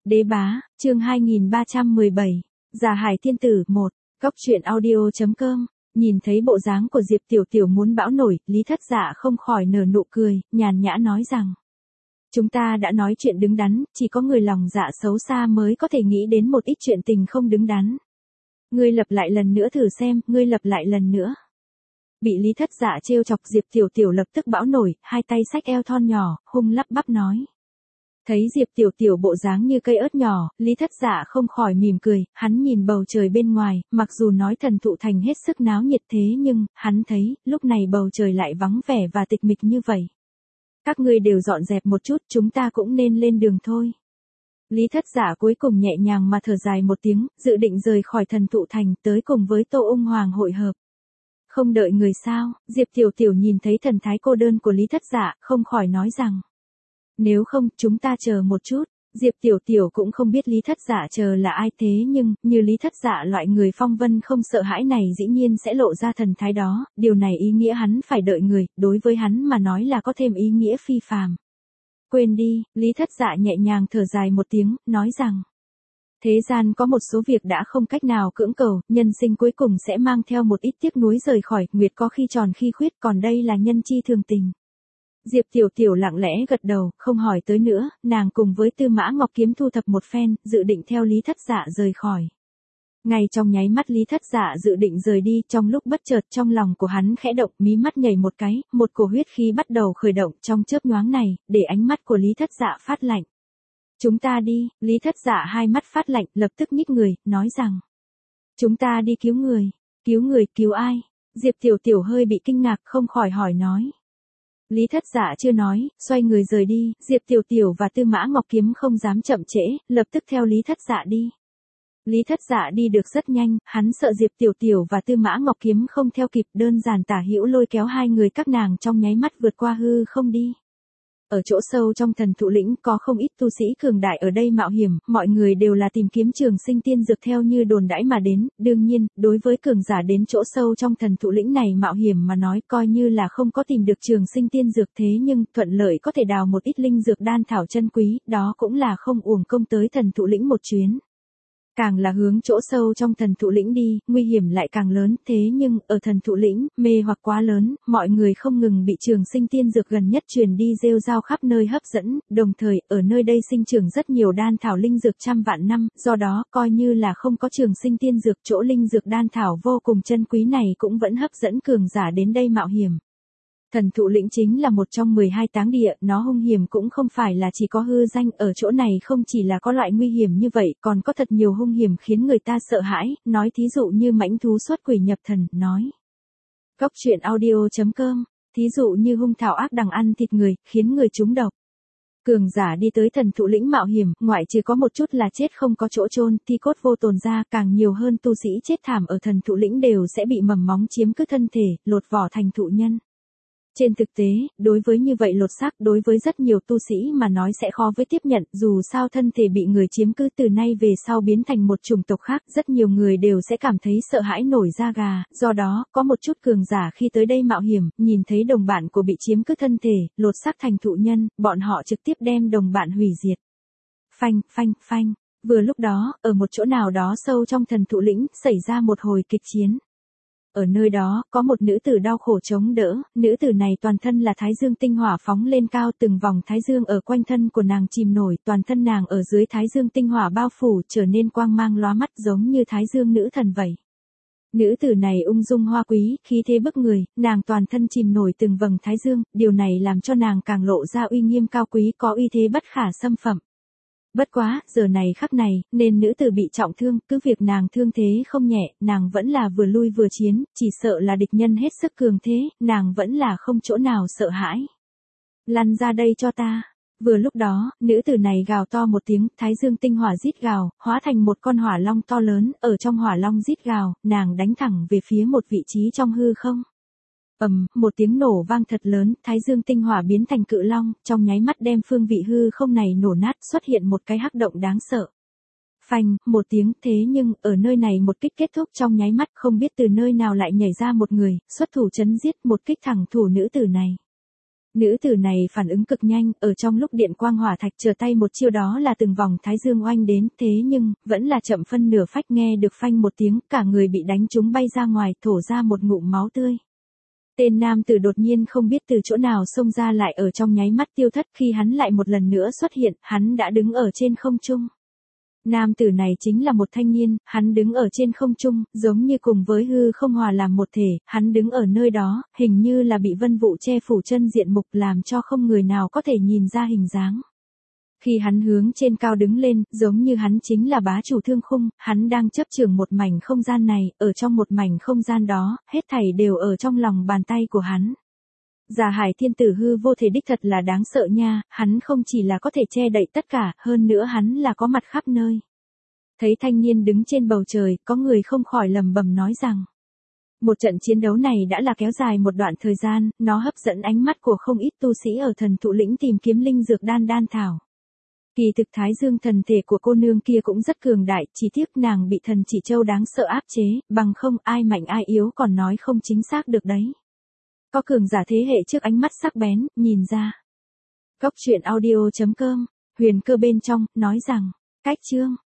Đế bá, chương 2317. Già Hải Thiên Tử 1. Góc truyện audio.com. Nhìn thấy bộ dáng của Diệp Tiểu Tiểu muốn bão nổi, Lý Thất Dạ không khỏi nở nụ cười, nhàn nhã nói rằng: chúng ta đã nói chuyện đứng đắn, chỉ có người lòng dạ xấu xa mới có thể nghĩ đến một ít chuyện tình không đứng đắn. Ngươi lặp lại lần nữa thử xem, ngươi lặp lại lần nữa. Bị Lý Thất Dạ trêu chọc, Diệp Tiểu Tiểu lập tức bão nổi, hai tay xách eo thon nhỏ, hung lắp bắp nói. Thấy Diệp Tiểu Tiểu bộ dáng như cây ớt nhỏ, Lý Thất Dạ không khỏi mỉm cười, hắn nhìn bầu trời bên ngoài, mặc dù nói Thần Thụ Thành hết sức náo nhiệt thế nhưng, hắn thấy, lúc này bầu trời lại vắng vẻ và tịch mịch như vậy. Các ngươi đều dọn dẹp một chút, chúng ta cũng nên lên đường thôi. Lý Thất Dạ cuối cùng nhẹ nhàng mà thở dài một tiếng, dự định rời khỏi Thần Thụ Thành, tới cùng với Tô Ung Hoàng hội hợp. Không đợi người sao? Diệp Tiểu Tiểu nhìn thấy thần thái cô đơn của Lý Thất Dạ, không khỏi nói rằng. Nếu không, chúng ta chờ một chút. Diệp Tiểu Tiểu cũng không biết Lý Thất Dạ chờ là ai thế nhưng, như Lý Thất Dạ loại người phong vân không sợ hãi này dĩ nhiên sẽ lộ ra thần thái đó, điều này ý nghĩa hắn phải đợi người, đối với hắn mà nói là có thêm ý nghĩa phi phàm. Quên đi, Lý Thất Dạ nhẹ nhàng thở dài một tiếng, nói rằng. Thế gian có một số việc đã không cách nào cưỡng cầu, nhân sinh cuối cùng sẽ mang theo một ít tiếc nuối rời khỏi, nguyệt có khi tròn khi khuyết, còn đây là nhân chi thường tình. Diệp Tiểu Tiểu lặng lẽ gật đầu, không hỏi tới nữa, nàng cùng với Tư Mã Ngọc Kiếm thu thập một phen, dự định theo Lý Thất Dạ rời khỏi. Ngay trong nháy mắt Lý Thất Dạ dự định rời đi, trong lúc bất chợt trong lòng của hắn khẽ động, mí mắt nhảy một cái, một cổ huyết khí bắt đầu khởi động trong chớp nhoáng này, để ánh mắt của Lý Thất Dạ phát lạnh. Chúng ta đi, Lý Thất Dạ hai mắt phát lạnh, lập tức nhích người, nói rằng. Chúng ta đi cứu người, cứu ai? Diệp Tiểu Tiểu hơi bị kinh ngạc, không khỏi hỏi nói. Lý Thất Dạ chưa nói, xoay người rời đi, Diệp Tiểu Tiểu và Tư Mã Ngọc Kiếm không dám chậm trễ, lập tức theo Lý Thất Dạ đi. Lý Thất Dạ đi được rất nhanh, hắn sợ Diệp Tiểu Tiểu và Tư Mã Ngọc Kiếm không theo kịp, đơn giản tả hữu lôi kéo hai người các nàng trong nháy mắt vượt qua hư không đi. Ở chỗ sâu trong Thần Thụ Lĩnh có không ít tu sĩ cường đại ở đây mạo hiểm, mọi người đều là tìm kiếm trường sinh tiên dược theo như đồn đãi mà đến, đương nhiên, đối với cường giả đến chỗ sâu trong Thần Thụ Lĩnh này mạo hiểm mà nói coi như là không có tìm được trường sinh tiên dược thế nhưng thuận lợi có thể đào một ít linh dược đan thảo chân quý, đó cũng là không uổng công tới Thần Thụ Lĩnh một chuyến. Càng là hướng chỗ sâu trong Thần Thụ Lĩnh đi, nguy hiểm lại càng lớn, thế nhưng, ở Thần Thụ Lĩnh, mê hoặc quá lớn, mọi người không ngừng bị trường sinh tiên dược gần nhất truyền đi rêu rao khắp nơi hấp dẫn, đồng thời, ở nơi đây sinh trưởng rất nhiều đan thảo linh dược trăm vạn năm, do đó, coi như là không có trường sinh tiên dược, chỗ linh dược đan thảo vô cùng chân quý này cũng vẫn hấp dẫn cường giả đến đây mạo hiểm. Thần Thụ Lĩnh chính là một trong 12 táng địa, nó hung hiểm cũng không phải là chỉ có hư danh, ở chỗ này không chỉ là có loại nguy hiểm như vậy, còn có thật nhiều hung hiểm khiến người ta sợ hãi, nói thí dụ như mãnh thú xuất quỷ nhập thần, nói. Góc truyện audio.com, thí dụ như hung thảo ác đằng ăn thịt người, khiến người trúng độc. Cường giả đi tới Thần Thụ Lĩnh mạo hiểm, ngoại trừ có một chút là chết không có chỗ chôn, thi cốt vô tồn ra, càng nhiều hơn tu sĩ chết thảm ở Thần Thụ Lĩnh đều sẽ bị mầm móng chiếm cứ thân thể, lột vỏ thành thụ nhân. Trên thực tế, đối với như vậy lột xác đối với rất nhiều tu sĩ mà nói sẽ khó với tiếp nhận, dù sao thân thể bị người chiếm cứ từ nay về sau biến thành một chủng tộc khác, rất nhiều người đều sẽ cảm thấy sợ hãi nổi da gà, do đó, có một chút cường giả khi tới đây mạo hiểm, nhìn thấy đồng bạn của bị chiếm cứ thân thể, lột xác thành thụ nhân, bọn họ trực tiếp đem đồng bạn hủy diệt. Phanh, phanh, phanh, vừa lúc đó, ở một chỗ nào đó sâu trong Thần Thụ Lĩnh, xảy ra một hồi kịch chiến. Ở nơi đó, có một nữ tử đau khổ chống đỡ, nữ tử này toàn thân là thái dương tinh hỏa phóng lên cao, từng vòng thái dương ở quanh thân của nàng chìm nổi, toàn thân nàng ở dưới thái dương tinh hỏa bao phủ, trở nên quang mang lóa mắt giống như thái dương nữ thần vậy. Nữ tử này ung dung hoa quý, khí thế bức người, nàng toàn thân chìm nổi từng vầng thái dương, điều này làm cho nàng càng lộ ra uy nghiêm cao quý, có uy thế bất khả xâm phạm. Bất quá, giờ này khắc này, nên nữ tử bị trọng thương, cứ việc nàng thương thế không nhẹ, nàng vẫn là vừa lui vừa chiến, chỉ sợ là địch nhân hết sức cường thế, nàng vẫn là không chỗ nào sợ hãi. Lăn ra đây cho ta. Vừa lúc đó, nữ tử này gào to một tiếng, thái dương tinh hỏa rít gào, hóa thành một con hỏa long to lớn, ở trong hỏa long rít gào, nàng đánh thẳng về phía một vị trí trong hư không. Một tiếng nổ vang thật lớn, thái dương tinh hỏa biến thành cự long, trong nháy mắt đem phương vị hư không này nổ nát, xuất hiện một cái hắc động đáng sợ. Phanh, một tiếng, thế nhưng, ở nơi này một kích kết thúc trong nháy mắt, không biết từ nơi nào lại nhảy ra một người, xuất thủ chấn giết một kích thẳng thủ nữ tử này. Nữ tử này phản ứng cực nhanh, ở trong lúc điện quang hỏa thạch trở tay một chiêu đó là từng vòng thái dương oanh đến, thế nhưng, vẫn là chậm phân nửa phách nghe được phanh một tiếng, cả người bị đánh trúng bay ra ngoài, thổ ra một ngụm máu tươi. Tên nam tử đột nhiên không biết từ chỗ nào xông ra lại ở trong nháy mắt tiêu thất khi hắn lại một lần nữa xuất hiện, hắn đã đứng ở trên không trung. Nam tử này chính là một thanh niên, hắn đứng ở trên không trung, giống như cùng với hư không hòa làm một thể, hắn đứng ở nơi đó, hình như là bị vân vụ che phủ chân diện mục làm cho không người nào có thể nhìn ra hình dáng. Khi hắn hướng trên cao đứng lên, giống như hắn chính là bá chủ thương khung, hắn đang chấp chưởng một mảnh không gian này, ở trong một mảnh không gian đó, hết thảy đều ở trong lòng bàn tay của hắn. Giả Hải Thiên Tử hư vô thể đích thật là đáng sợ nha, hắn không chỉ là có thể che đậy tất cả, hơn nữa hắn là có mặt khắp nơi. Thấy thanh niên đứng trên bầu trời, có người không khỏi lẩm bẩm nói rằng, một trận chiến đấu này đã là kéo dài một đoạn thời gian, nó hấp dẫn ánh mắt của không ít tu sĩ ở thần thụ lĩnh tìm kiếm linh dược đan thảo. Kỳ thực Thái Dương thần thể của cô nương kia cũng rất cường đại, chỉ tiếc nàng bị thần chỉ châu đáng sợ áp chế, bằng không ai mạnh ai yếu còn nói không chính xác được đấy. Có cường giả thế hệ trước ánh mắt sắc bén, nhìn ra. Góc truyện audio.com, Huyền Cơ bên trong, nói rằng, cách chương.